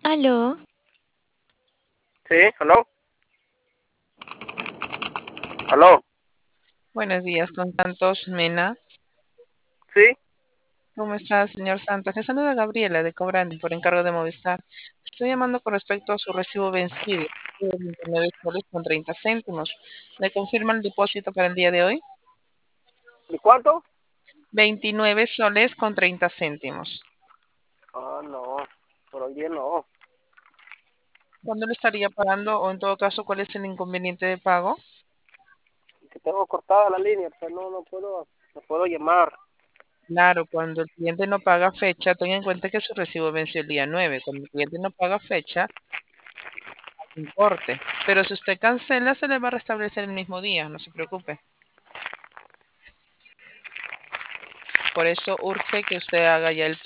Aló, Sí, aló, aló, Buenos días, con Santos Mena. sí, ¿Cómo está, señor Santos? Le saluda Gabriela de Cobrandi por encargo de Movistar. Estoy llamando con respecto a su recibo vencido de 29 soles con 30 céntimos. ¿Me confirma el depósito para el día de hoy? ¿y cuánto? 29 soles con 30 céntimos. Ah, no, por hoy día no, ¿Cuándo lo estaría pagando o en todo caso cuál es el inconveniente de pago? que tengo cortada la línea, pues no puedo llamar. Claro, cuando el cliente no paga fecha, tenga en cuenta que su recibo venció el día 9. Cuando el cliente no paga fecha, importe. Pero si usted cancela, se le va a restablecer el mismo día, no se preocupe. Por eso urge que usted haga ya el